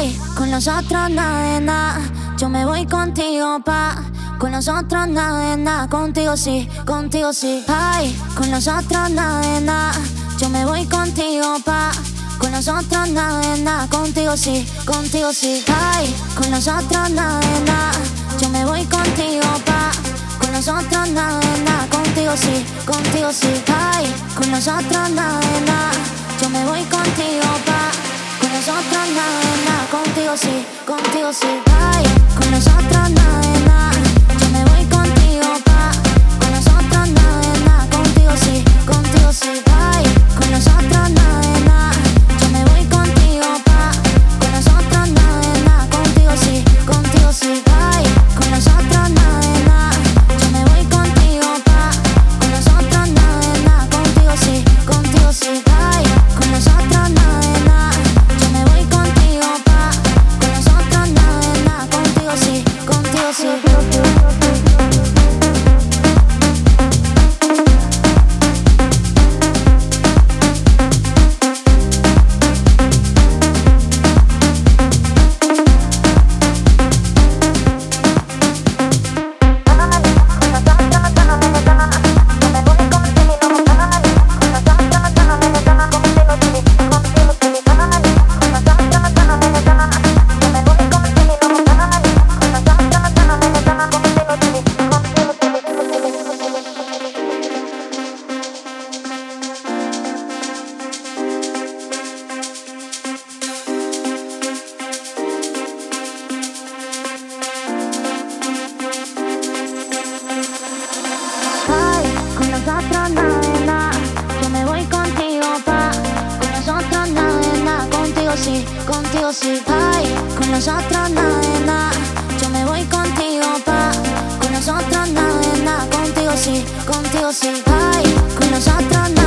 Ay, con los otros nada de nada. Yo me voy contigo, pa. Con los otros nada de nada. Contigo sí, contigo sí. Ay, con los otros nada de nada. Yo me voy contigo, pa. Con los otros nada de nada. Contigo sí, contigo sí. Ay, con los otros nada de nada. Yo me voy contigo, pa. Con los otros nada de nada. Contigo sí, contigo sí. Ay, con los otros nada de nada. Yo me voy contigo, pa. Con los otros nada de nada. Contigo sí, contigo sí. Ay, con los otros nada de nada. Yo me voy contigo, pa. Con los otros nada de nada. Contigo sí, contigo sí. Ay, con los otros nada de nada. Yo me voy contigo, pa. Con los otros nada de nada. Contigo sí, contigo sí. Ay, con los otros nada de nada. Yo me voy contigo, pa. Con los otros nada de nada. Contigo sí, contigo sí. Ay, con los otros nada de nada. Yo me voy contigo, pa. Con los otros nada de nada. Contigo sí, contigo sí. Con los otros nada de nada. Yo me voy contigo, pa. Con los otros nada de nada. Contigo sí, contigo sí. Ay, con los otros nada de nada. Yo me voy contigo, pa. Con los otros nada de nada. Contigo sí, contigo sí. Ay, con los otros nada.